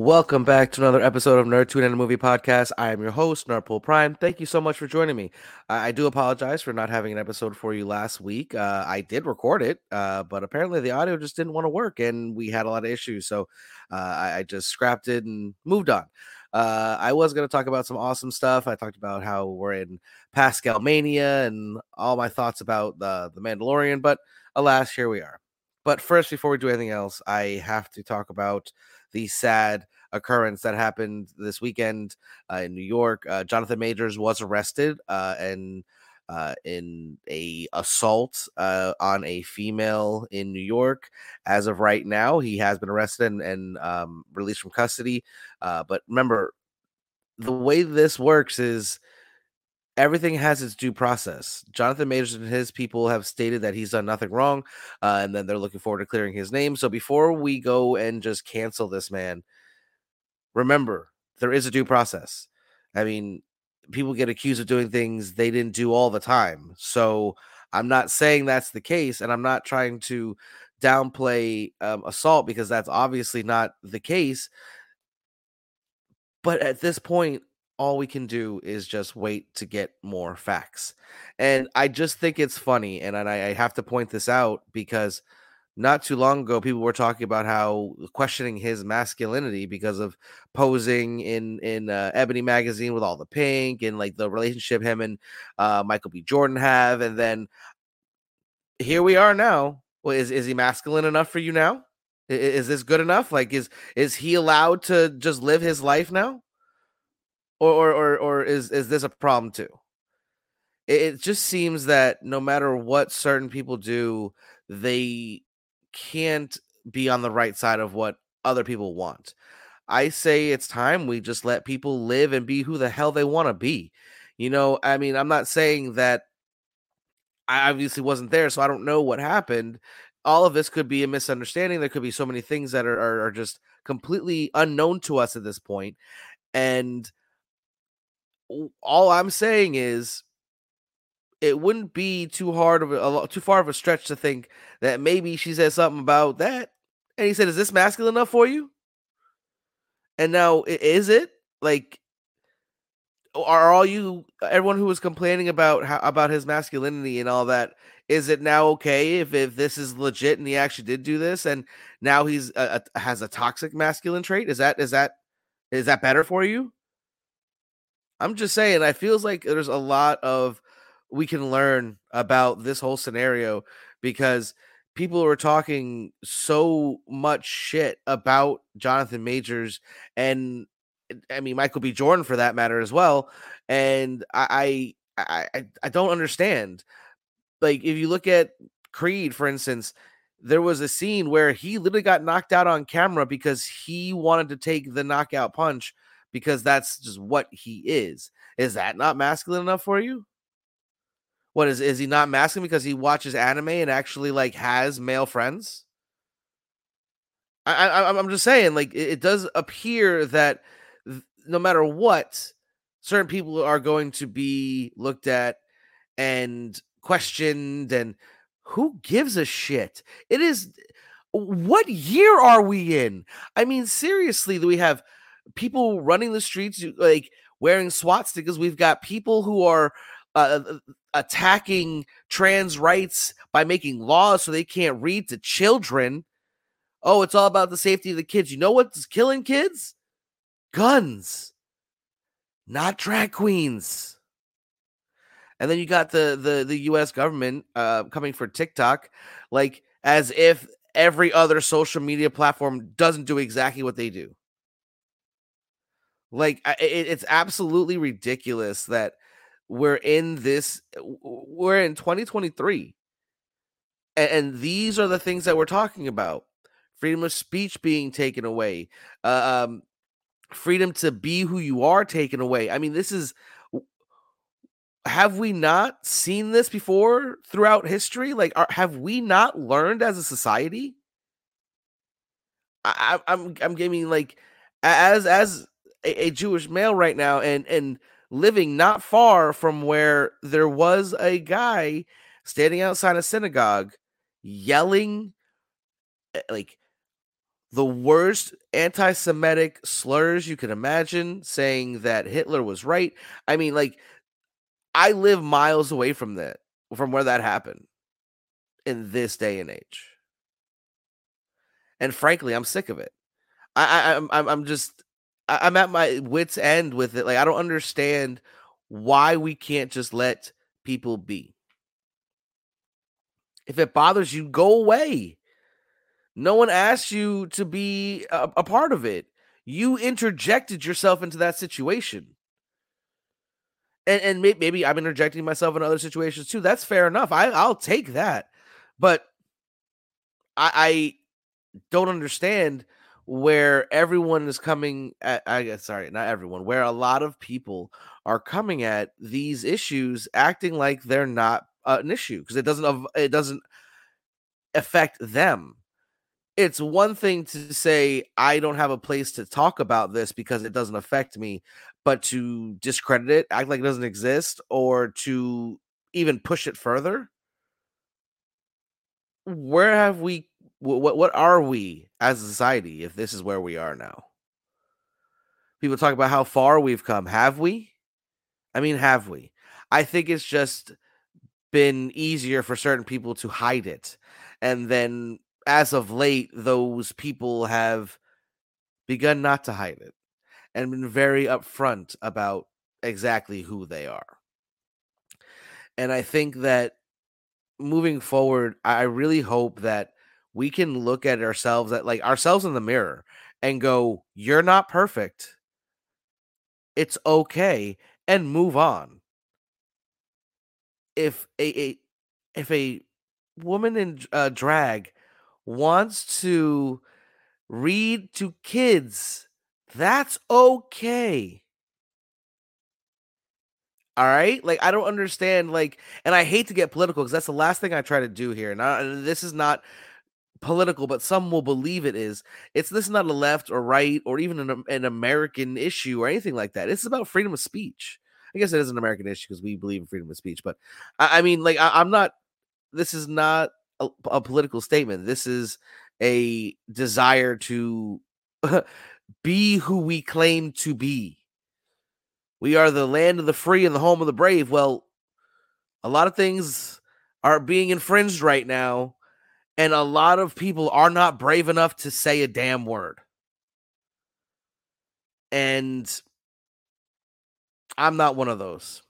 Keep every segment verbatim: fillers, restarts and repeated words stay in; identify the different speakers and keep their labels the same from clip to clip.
Speaker 1: Welcome back to another episode of Nerd Tune and a Movie Podcast. I am your host, Nerdpool Prime. Thank you so much for joining me. I, I do apologize for not having an episode for you last week. Uh, I did record it, uh, but apparently the audio just didn't want to work, and we had a lot of issues. So uh, I, I just scrapped it and moved on. Uh, I was going to talk about some awesome stuff. I talked about how we're in Pascal Mania and all my thoughts about the, the Mandalorian, but alas, here we are. But first, before we do anything else, I have to talk about the sad occurrence that happened this weekend uh, in New York. Uh, Jonathan Majors was arrested uh, and uh, in a assault uh, on a female in New York. As of right now, he has been arrested and, and um, released from custody. Uh, but remember, the way this works is everything has its due process. Jonathan Majors and his people have stated that he's done nothing wrong, uh, and then they're looking forward to clearing his name. So before we go and just cancel this man, remember, there is a due process. I mean, people get accused of doing things they didn't do all the time. So I'm not saying that's the case, and I'm not trying to downplay um, assault because that's obviously not the case. But at this point, all we can do is just wait to get more facts. And I just think it's funny. And I, I have to point this out because not too long ago, people were talking about how questioning his masculinity because of posing in in uh, Ebony magazine with all the pink and like the relationship him and uh, Michael B. Jordan have, and then here we are now. Well, is is he masculine enough for you now? I- Is this good enough? Like, is is he allowed to just live his life now, or or or, or is is this a problem too? It, it just seems that no matter what certain people do, they can't be on the right side of what other people want. I say it's time we just let people live and be who the hell they want to be. You know, I mean, I'm not saying that I obviously wasn't there, so I don't know what happened. All of this could be a misunderstanding. There could be so many things that are, are, are just completely unknown to us at this point. And all I'm saying is it wouldn't be too hard of a, a too far of a stretch to think that maybe she said something about that. And he said, "Is this masculine enough for you?" And now, is it like, are all you everyone who was complaining about how about his masculinity and all that? Is it now okay if if this is legit and he actually did do this, and now he's a, a, has a toxic masculine trait? Is that is that is that better for you? I'm just saying, I feels like there's a lot of we can learn about this whole scenario because people were talking so much shit about Jonathan Majors and I mean Michael B. Jordan for that matter as well. And I I I, I don't understand. Like if you look at Creed, for instance, there was a scene where he literally got knocked out on camera because he wanted to take the knockout punch because that's just what he is. Is that not masculine enough for you? What is is he not masculine because he watches anime and actually like has male friends? I, I I'm just saying, like it, it does appear that th- no matter what, certain people are going to be looked at and questioned, and who gives a shit? It is what year are we in? I mean, seriously, do we have people running the streets like wearing SWAT stickers? We've got people who are uh, attacking trans rights by making laws so they can't read to children. Oh, it's all about the safety of the kids. You know what's killing kids? Guns, not drag queens. And then you got the the the U S government uh, coming for TikTok, like as if every other social media platform doesn't do exactly what they do. Like it, it's absolutely ridiculous that we're in this. We're in twenty twenty-three, and, and these are the things that we're talking about: freedom of speech being taken away, uh, um, freedom to be who you are taken away. I mean, this is have we not seen this before throughout history? Like, are, have we not learned as a society? I, I, I'm I'm giving like as as a, a Jewish male right now, and and living not far from where there was a guy standing outside a synagogue yelling eh, like the worst anti-Semitic slurs you can imagine, saying that Hitler was right. I mean, like, I live miles away from that, from where that happened in this day and age. And frankly, I'm sick of it. I, I I'm I'm I'm just I, I'm at my wits end with it. Like, I don't understand why we can't just let people be. If it bothers you, go away. No one asked you to be a, a part of it. You interjected yourself into that situation. And and may, maybe I'm interjecting myself in other situations too. That's fair enough. I I'll take that. But I, I don't understand where everyone is coming at, I guess, sorry, not everyone, where a lot of people are coming at these issues acting like they're not uh, an issue because it doesn't av- it doesn't affect them. It's one thing to say I don't have a place to talk about this because it doesn't affect me, but to discredit it, act like it doesn't exist, or to even push it further. Where have we what what are we as a society if this is where we are now? People talk about how far we've come. Have we? I mean, have we? I think it's just been easier for certain people to hide it. And then as of late, those people have begun not to hide it and been very upfront about exactly who they are. And I think that moving forward, I really hope that we can look at ourselves at like ourselves in the mirror and go, you're not perfect. It's okay, and move on. If a, a if a woman in uh, drag wants to read to kids, that's okay. All right? Like, I don't understand, like, and I hate to get political because that's the last thing I try to do here. And I, this is not political, but some will believe it is. It's this is not a left or right or even an, an American issue or anything like that. It's about freedom of speech. I guess it is an American issue because we believe in freedom of speech. But I, I mean, like, I, I'm not. This is not a, a political statement. This is a desire to be who we claim to be. We are the land of the free and the home of the brave. Well, a lot of things are being infringed right now, and a lot of people are not brave enough to say a damn word. And I'm not one of those.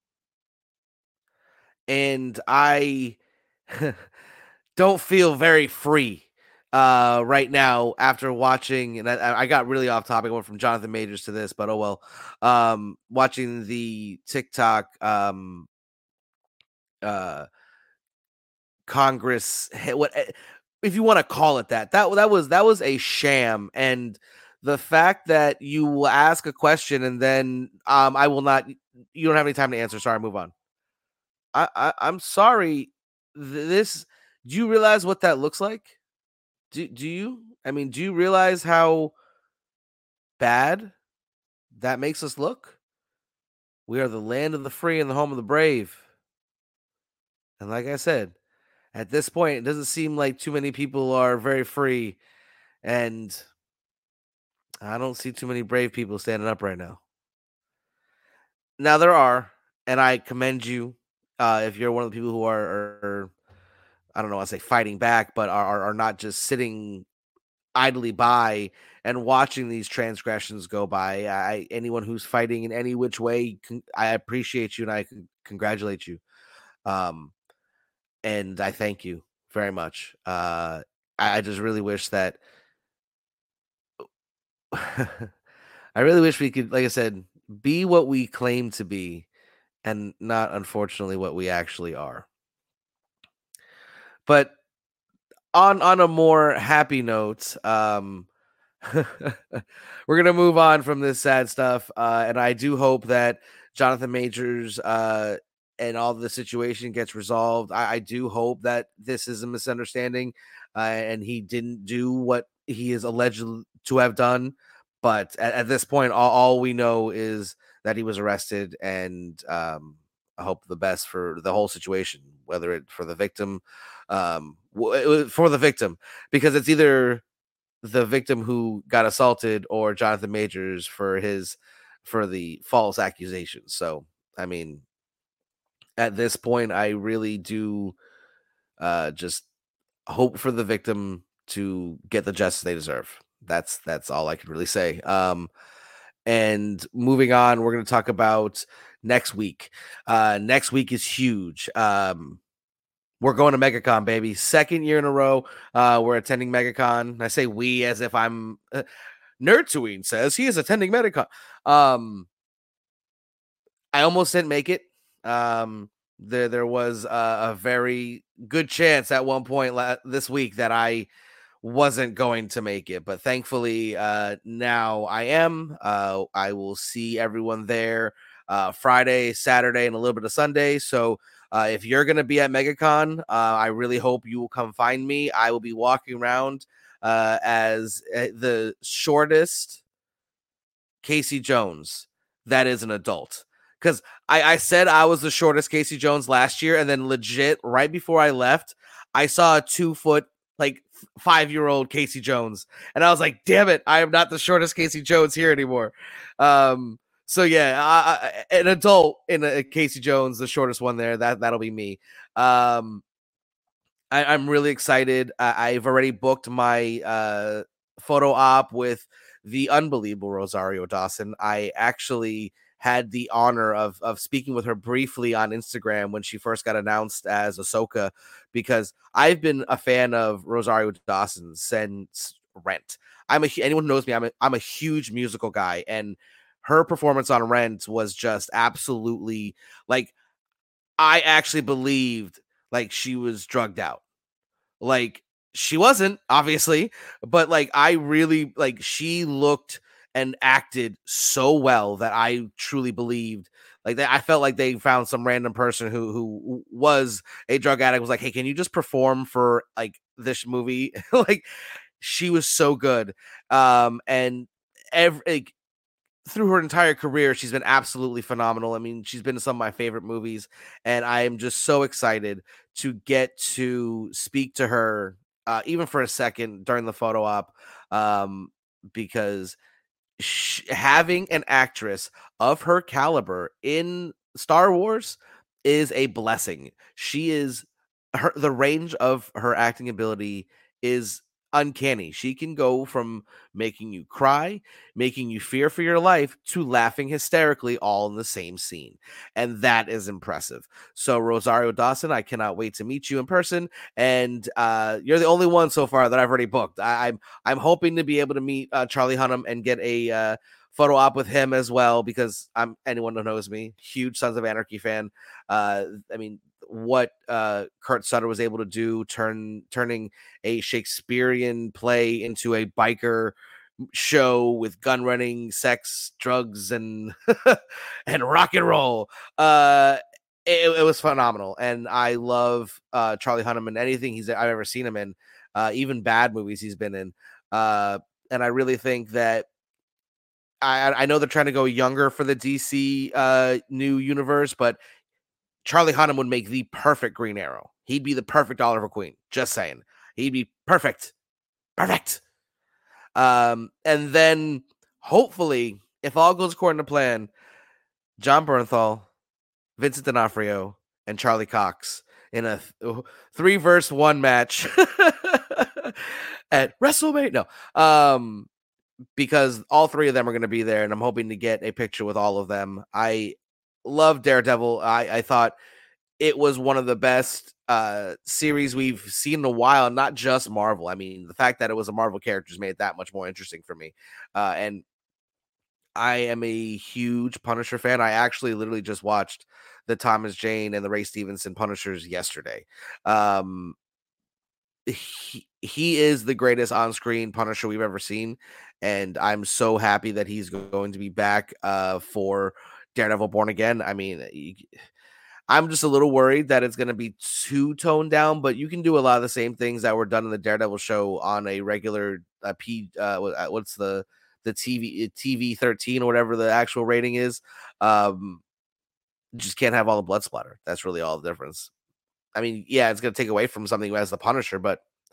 Speaker 1: And I don't feel very free uh, right now after watching, and I, I got really off topic. I went from Jonathan Majors to this, but oh well. Um, watching the TikTok um, uh, Congress, what if you want to call it that? That that was that was a sham, and the fact that you will ask a question and then um, I will not. You don't have any time to answer. Sorry, move on. I, I I'm sorry. This. Do you realize what that looks like? Do do you? I mean, do you realize how bad that makes us look? We are the land of the free and the home of the brave. And like I said, at this point, it doesn't seem like too many people are very free, and I don't see too many brave people standing up right now. Now there are, and I commend you uh, if you're one of the people who are, are I don't know, I say fighting back, but are, are are not just sitting idly by and watching these transgressions go by. I anyone who's fighting in any which way, con- I appreciate you and I con- congratulate you. Um, and I thank you very much. Uh, I, I just really wish that. I really wish we could, like I said, be what we claim to be, and not unfortunately what we actually are. But on on a more happy note, um, we're gonna move on from this sad stuff, uh, and I do hope that Jonathan Majors uh, and all the situation gets resolved. I, I do hope that this is a misunderstanding, uh, and he didn't do what he is alleged to have done. But at, at this point, all, all we know is that he was arrested, and um, I hope the best for the whole situation, whether it for the victim, um, w- for the victim, because it's either the victim who got assaulted or Jonathan Majors for his for the false accusations. So, I mean, at this point, I really do uh, just hope for the victim to get the justice they deserve. That's that's all I can really say. Um, and moving on, we're going to talk about next week. Uh, next week is huge. Um, we're going to MegaCon, baby. Second year in a row, uh, we're attending MegaCon. I say we as if I'm uh, Nerdtooine says he is attending MegaCon. Um, I almost didn't make it. Um, there, there was a, a very good chance at one point la- this week that I wasn't going to make it, but thankfully, uh, now I am. Uh, I will see everyone there uh, Friday, Saturday, and a little bit of Sunday. So, uh, if you're going to be at MegaCon, uh, I really hope you will come find me. I will be walking around uh, as uh, the shortest Casey Jones that is an adult. Because I, I said I was the shortest Casey Jones last year, and then legit right before I left, I saw a two foot, like five year old Casey Jones, and I was like, "Damn it, I am not the shortest Casey Jones here anymore." Um, so yeah, I, I, an adult in a Casey Jones, the shortest one there, that that'll be me. Um, I, I'm really excited. I, I've already booked my uh, photo op with the unbelievable Rosario Dawson. I actually had the honor of of speaking with her briefly on Instagram when she first got announced as Ahsoka, because I've been a fan of Rosario Dawson since Rent. I'm a anyone who knows me, I'm a, I'm a huge musical guy, and her performance on Rent was just absolutely like, I actually believed like she was drugged out. Like, she wasn't, obviously, but like I really like she looked and acted so well that I truly believed like that. I felt like they found some random person who who was a drug addict, was like, "Hey, can you just perform for like this movie?" Like, she was so good. Um and every like, through her entire career, she's been absolutely phenomenal. I mean, she's been in some of my favorite movies, and I am just so excited to get to speak to her, uh, even for a second during the photo op, um, because sh- having an actress of her caliber in Star Wars is a blessing. She is her the range of her acting ability is uncanny. She can go from making you cry, making you fear for your life, to laughing hysterically all in the same scene. And that is impressive. So, Rosario Dawson, I cannot wait to meet you in person. And uh, you're the only one so far that I've already booked. I, I'm I'm hoping to be able to meet uh, Charlie Hunnam and get a uh, photo op with him as well, because I'm anyone who knows me, huge Sons of Anarchy fan. Uh, I mean, what uh, Kurt Sutter was able to do, turn turning a Shakespearean play into a biker show with gun running, sex, drugs, and and rock and roll. Uh, it, it was phenomenal, and I love uh, Charlie Hunnam in anything he's I've ever seen him in, uh, even bad movies he's been in. Uh, and I really think that I, I know they're trying to go younger for the D C uh, new universe, but Charlie Hunnam would make the perfect Green Arrow. He'd be the perfect Oliver Queen. Just saying, he'd be perfect, perfect. Um, and then hopefully, if all goes according to plan, John Bernthal, Vincent D'Onofrio, and Charlie Cox in a th- three verse one match at WrestleMania. No, um, because all three of them are going to be there, and I'm hoping to get a picture with all of them. I love Daredevil. I, I thought it was one of the best uh, series we've seen in a while, not just Marvel. I mean, the fact that it was a Marvel character made it that much more interesting for me. Uh, and I am a huge Punisher fan. I actually literally just watched the Thomas Jane and the Ray Stevenson Punishers yesterday. Um, he, he is the greatest on-screen Punisher we've ever seen, and I'm so happy that he's going to be back uh, for Daredevil Born Again. I mean, I'm just a little worried that it's going to be too toned down, but you can do a lot of the same things that were done in the Daredevil show on a regular uh, P. Uh, uh, what's the the T V T V thirteen or whatever the actual rating is. Um, just can't have all the blood splatter. That's really all the difference. I mean, yeah, it's going to take away from something as the Punisher, but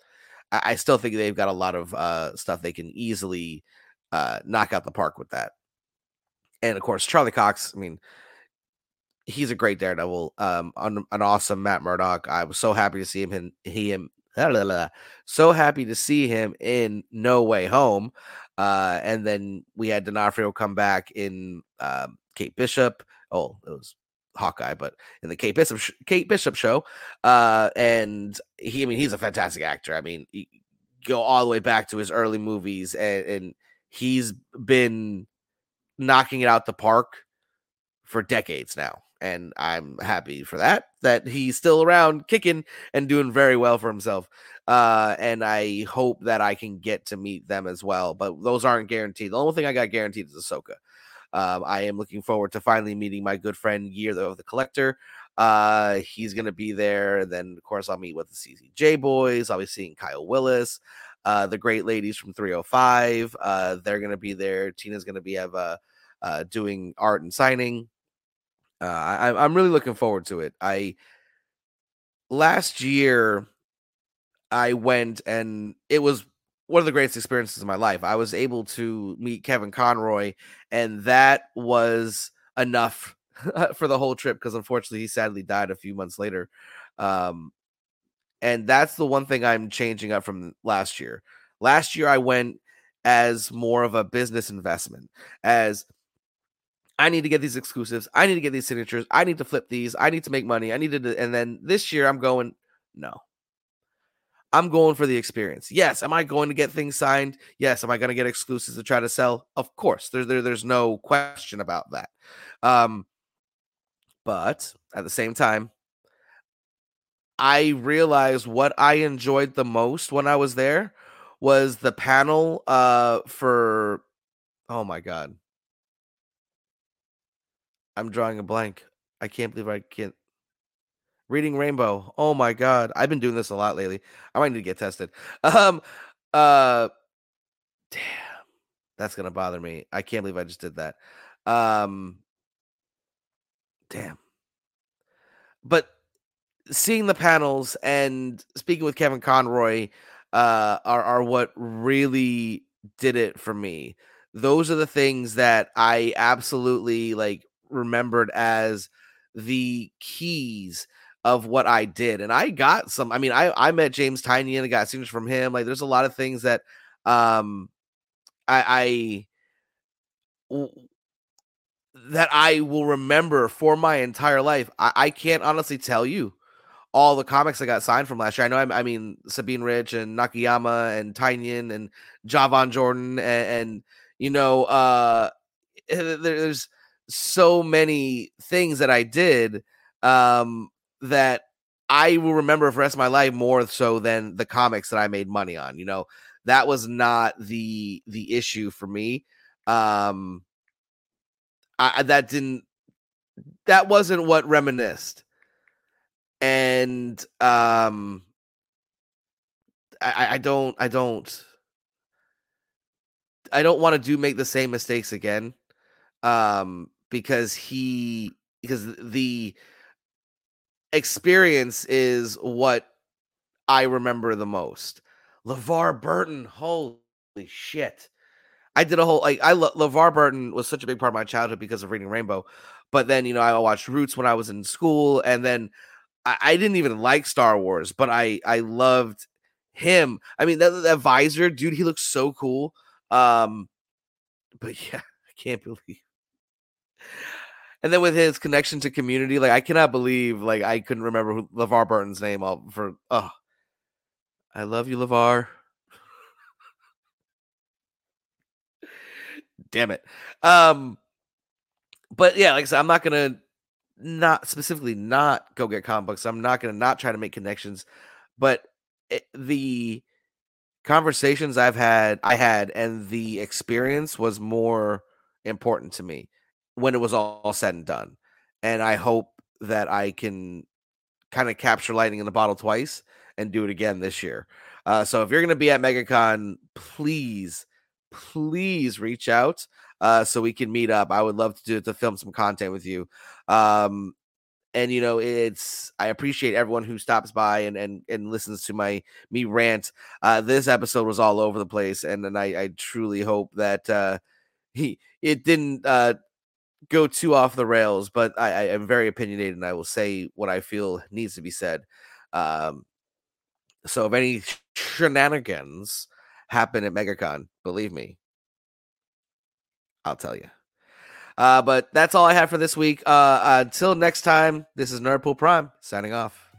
Speaker 1: I, I still think they've got a lot of uh, stuff they can easily uh, knock out the park with that. And of course, Charlie Cox. I mean, he's a great Daredevil. Um, an, an awesome Matt Murdock. I was so happy to see him in him. Blah, blah, blah, so happy to see him in No Way Home. Uh, and then we had D'Onofrio come back in um, Kate Bishop. Oh, it was Hawkeye, but in the Kate Bishop sh- Kate Bishop show. Uh, and he, I mean, he's a fantastic actor. I mean, you go all the way back to his early movies, and, and he's been knocking it out the park for decades now. And I'm happy for that, that he's still around kicking and doing very well for himself. Uh, and I hope that I can get to meet them as well. But those aren't guaranteed. The only thing I got guaranteed is Ahsoka. Um, I am looking forward to finally meeting my good friend Year of the Collector. Uh, he's going to be there. And then, of course, I'll meet with the C C J boys. I'll be seeing Kyle Willis, uh, the great ladies from three oh five. Uh, they're going to be there. Tina's going to be have, uh, uh, doing art and signing. Uh, I, I'm really looking forward to it. I last year I went and it was one of the greatest experiences of my life. I was able to meet Kevin Conroy, and that was enough for the whole trip because unfortunately he sadly died a few months later. Um, and that's the one thing I'm changing up from last year. Last year I went as more of a business investment, as I need to get these exclusives. I need to get these signatures. I need to flip these. I need to make money. I need to, and then this year I'm going, no, I'm going for the experience. Yes. Am I going to get things signed? Yes. Am I going to get exclusives to try to sell? Of course. There, there, there's no question about that. Um, but at the same time, I realized what I enjoyed the most when I was there was the panel uh, for, oh my God, I'm drawing a blank. I can't believe I can't. Reading Rainbow. Oh my God. I've been doing this a lot lately. I might need to get tested. Um, uh, damn, that's gonna bother me. I can't believe I just did that. Um, damn. But seeing the panels and speaking with Kevin Conroy uh, are are what really did it for me. Those are the things that I absolutely like remembered as the keys of what I did. And I got some. I mean, I I met James Tynion and I got signatures from him. Like, there's a lot of things that um I, I w- that I will remember for my entire life. I, I can't honestly tell you all the comics I got signed from last year. I know, I, I mean, Sabine Rich and Nakayama and Tynion and Javon Jordan and, and you know, uh, there's so many things that I did um, that I will remember for the rest of my life more so than the comics that I made money on. You know, that was not the the issue for me. Um, I, that didn't that wasn't what reminisced. And um I, I don't I don't I don't want to do make the same mistakes again. Um because he because the experience is what I remember the most. LeVar Burton, holy shit. I did a whole like I lo- LeVar Burton was such a big part of my childhood because of Reading Rainbow. But then, you know, I watched Roots when I was in school, and then I, I didn't even like Star Wars, but I I loved him. I mean, that, that visor, dude, he looks so cool. Um, but yeah, I can't believe. And then with his connection to Community, like I cannot believe like I couldn't remember who LeVar Burton's name all for. Oh, I love you, LeVar. Damn it. Um, but yeah, like I said, I'm not gonna not specifically not go get comic books. I'm not gonna not try to make connections, but it, the conversations I've had, I had, and the experience was more important to me when it was all said and done. And I hope that I can kind of capture lightning in the bottle twice and do it again this year. Uh, so if you're going to be at MegaCon, please, please reach out uh, so we can meet up. I would love to do to film some content with you. Um, and you know, it's I appreciate everyone who stops by and and and listens to my me rant. Uh, this episode was all over the place, and and I, I truly hope that uh, he it didn't uh, go too off the rails. But I, I am very opinionated, and I will say what I feel needs to be said. Um, so if any shenanigans happen at MegaCon, believe me, I'll tell you. Uh, but that's all I have for this week. Uh, until next time, this is Nerdpool Prime signing off.